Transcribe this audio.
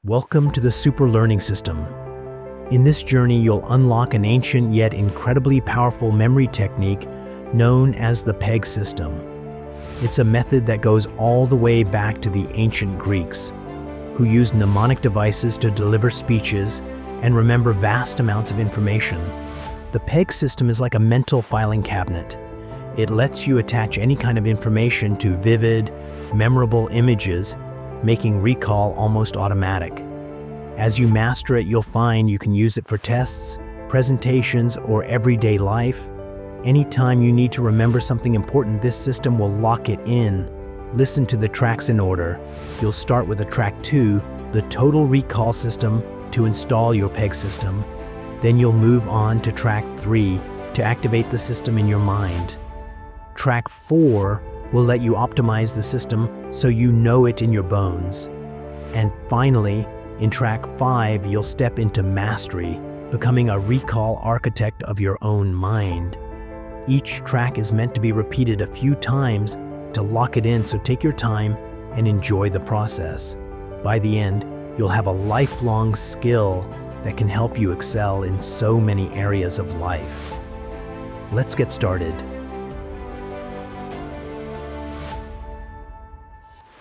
Welcome to the Super Learning System. In this journey, you'll unlock an ancient yet incredibly powerful memory technique known as the PEG system. It's a method that goes all the way back to the ancient Greeks, who used mnemonic devices to deliver speeches and remember vast amounts of information. The PEG system is like a mental filing cabinet. It lets you attach any kind of information to vivid, memorable images, making recall almost automatic. As you master it, you'll find you can use it for tests, presentations, or everyday life. Anytime you need to remember something important, this system will lock it in. Listen to the tracks in order. You'll start with a track 2, the total recall system, to install your PEG system. Then you'll move on to track 3 to activate the system in your mind. Track 4 will let you optimize the system so you know it in your bones. And finally, in track 5, you'll step into mastery, becoming a recall architect of your own mind. Each track is meant to be repeated a few times to lock it in, so take your time and enjoy the process. By the end, you'll have a lifelong skill that can help you excel in so many areas of life. Let's get started.